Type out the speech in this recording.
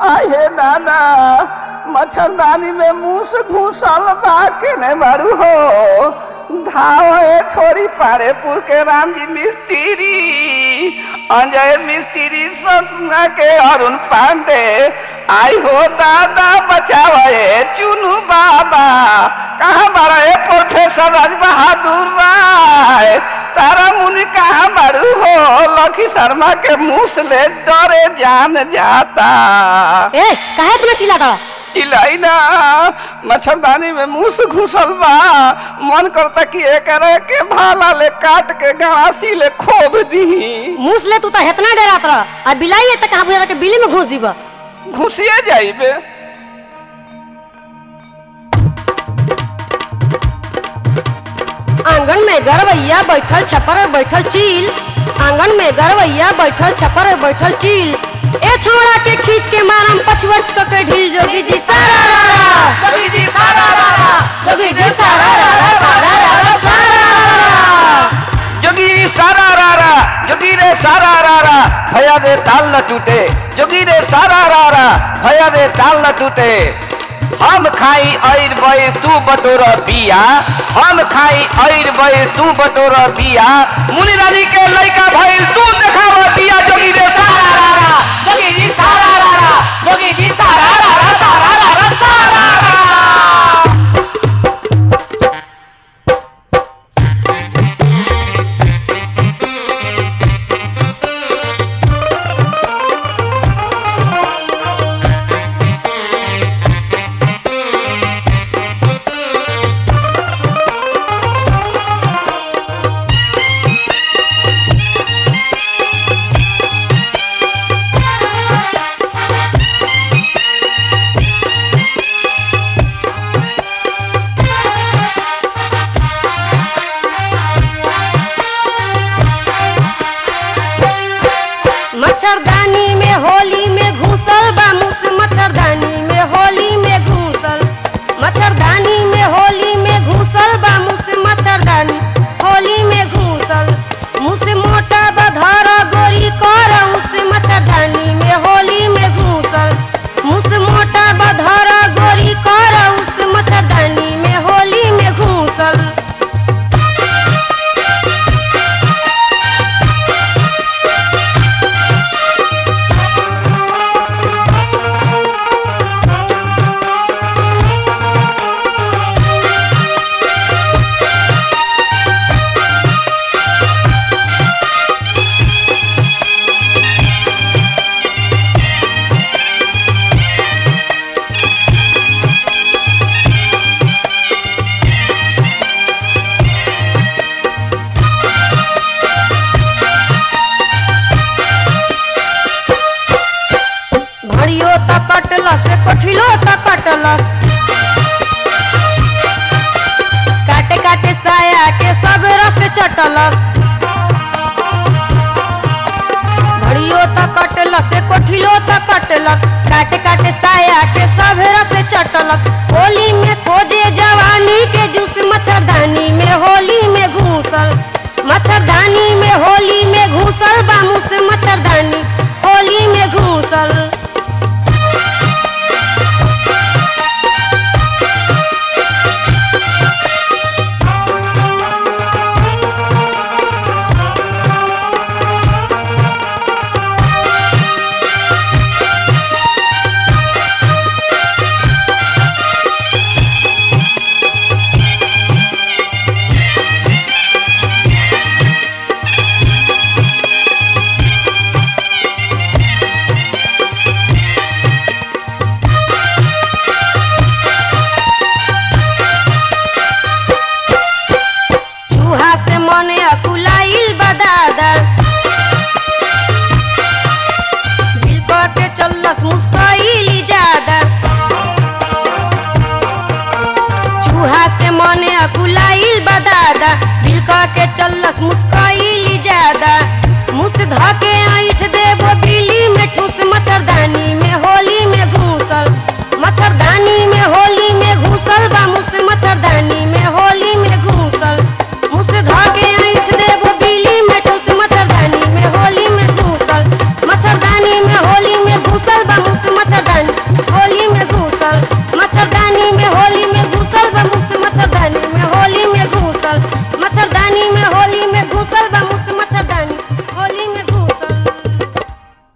आये दादा मच्छरदानी में मुंह से घुसल बा के ने मारू हो धावे छोरी पारेपुर के राम जी मिस्त्री अंजय मिस्त्री सतुआ के अरुण पांडे आई हो दादा बचावे चुनू बाबा कहाँ बारा प्रोफेसर राज बहादुर राय तारा मुनि कहाँ बारू हो लखी शर्मा के मुंह से डरे जान जाता। ए काहे इतना चिल्लाता चिल्लाई ना मच्छरदानी में मुंह से घुसल बा मन करता कि एकरा के भाला ले काट के गड़ासी ले खोब दी। मुंह ले तू तो इतना डरात रह आ बिलाई त कहां बुझा के बिल्ली में घुस जीबा घुसिए जाइबे। आंगन में गरवैया बैठल छपर बैठल चील आंगन में गरवैया बैठल छपर बैठल चील ए छोड़ा के खींच के मारम पछवट के ढील जोगी जी सारा रा जोगी जी सारा रा जोगी जी सारा रा सारा जोगी जी सारा रा जोगी रे सारा रा भैया दे ताल न टूटे जोगी रे सारा रा भैया दे ताल न टूटे। हम खाई ऐर बैर तू बटोर बिया हम खाई ऐर बैर तू बटोर बिया मुनि रानी के लड़का भइल तू देखावा दिया जोगी रे सारा रा जोगी जी सारा रा जोगी जी सारा रा सारा रा सारा रा। मच्छरदानी में होली में घुसल बा मुस मच्छरदानी में होली में घुसल मच्छरदानी में होली में घुसल बा मुस मच्छरदानी होली में घुसल मुस मोटा बधर गोरी कर उस मच्छरदानी में होली में घुसल मुस मोटा बधर गोरी कर उस मच्छरदानी में होली में घुसल। भड़ियो त कटलस कोठिलो त कटलस काटे काटे साया के सब रस चटलस भड़ियो त कटलस कोठिलो त कटलस काटे काटे साया के सब रस चटलस। होली में खोजे जवानी के जूस मच्छरदानी में होली में घुसल मच्छरदानी में होली में घुसल बामुस मच्छरदानी होली में घुसल। चल्लस मुस्काइली ज्यादा चूहा से मने अकुलाइल बदादा बिल के चल्लस मुस्काइली ज्यादा मुस धके